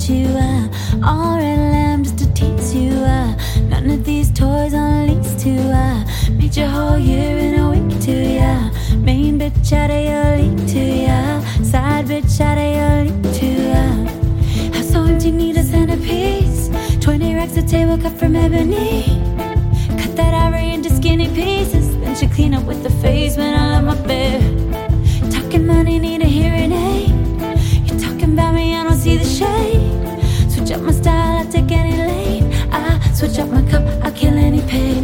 you. All red lamb just to tease you. None of these toys on lease to. Made your whole year in a week to ya. Main bitch out of your league to ya. Side bitch out of your league to ya. House so empty, need a centerpiece. 20 racks of table cut from ebony. Cut that ivory into skinny pieces. Then she clean up with the face when I love my bed. Talking money, need a hearing aid. You talking about me, I don't see the shade. Switch up my style, I'll take any lane. I switch up my cup, I'll kill any pain.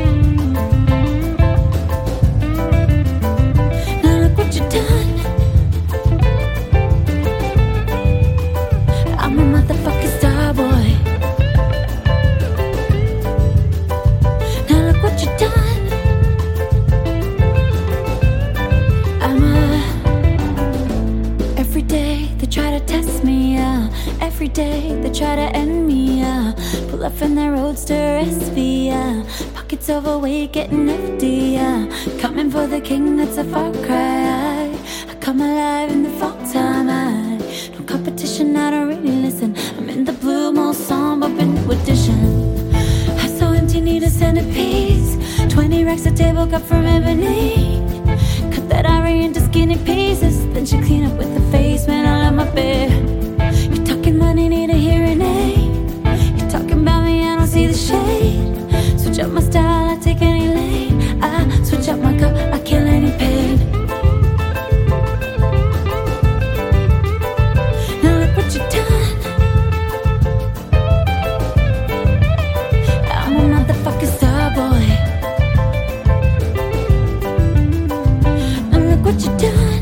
Now look what you done. I'm a motherfucking star boy. Now look what you done. I'm a... Every day they try to test me, every day they try to end me, pull up in their roadster SV, pockets overweight, getting nifty, coming for the king, that's a far cry. I come alive in the fall time. No competition, I don't really listen. I'm in the blue, most song, bumping new edition. House so empty, need a centerpiece. 20 racks of table cut from ebony. Cut that ivory into skinny pieces. Then she clean up with the face when I love my bed. You talking money, need a hearing aid. You talking about me, I don't see the shade. Switch up my style, I take any lane. I switch up my cup, I kill any pain. Now look what you done. I'm a motherfucking star boy. Now look what you done.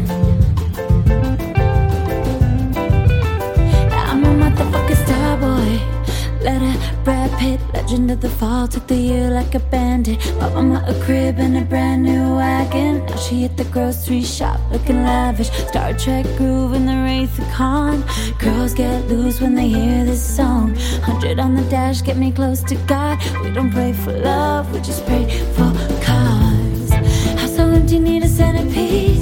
Brad Pitt, legend of the fall, took the year like a bandit. Bought mama a crib and a brand new wagon. Now she hit the grocery shop looking lavish. Star Trek groove in the Wraith of Khan. Girls get loose when they hear this song. 100 on the dash, get me close to God. We don't pray for love, we just pray for cars. House so empty, need a centerpiece.